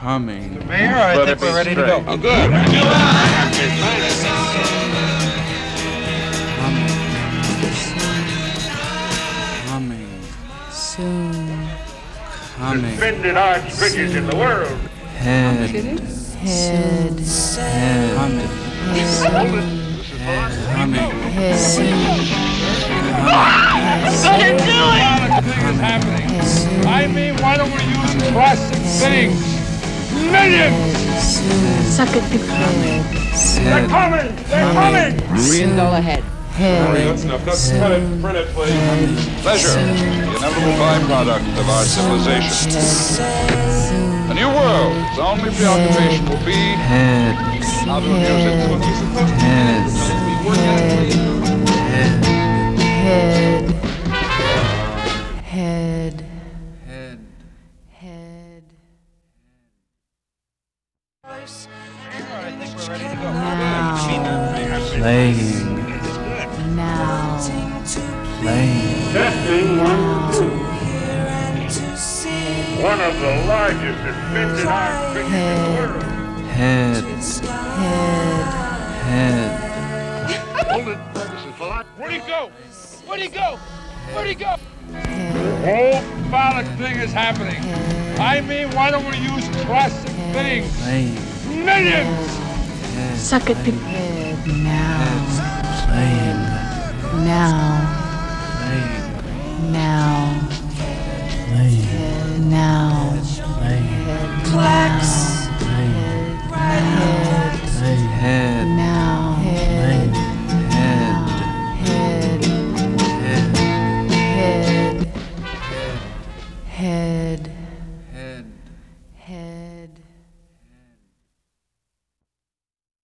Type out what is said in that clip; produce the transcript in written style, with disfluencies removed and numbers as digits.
Humming. Mayor, I think we're ready to go. Oh, good. Humming. Soon. Humming. Suspended arch bridges in the world. Head. Head. Head. Humming. Humming. Head. Thing is happening. I mean, why don't we use classic things? Millions! Suck it big head. They're coming! They're coming! $1 ahead. Head. That's enough. Print it, please. Pleasure, the inevitable byproduct of our civilization. A new world, its only preoccupation will be Head. how to abuse it. Head. Head. Head. Head. Head. I think we're ready to go. Now. Playing. Now. Playing. Testing 1, 2. One of the largest suspended arch bridges in the world. Head. Head. Head. Hold it. This is Fallot. Where'd he go? Where'd he go? Where'd he go? Whole phallic thing is happening. I mean, why don't we use classic things? Playing. Millions! Suck it big head. Now. Playing. Now. Playing. Now. Playing. Head. Now. Playing. Head. Now. Head. Now. Head. Head. Head. Head. Head. Head. Head.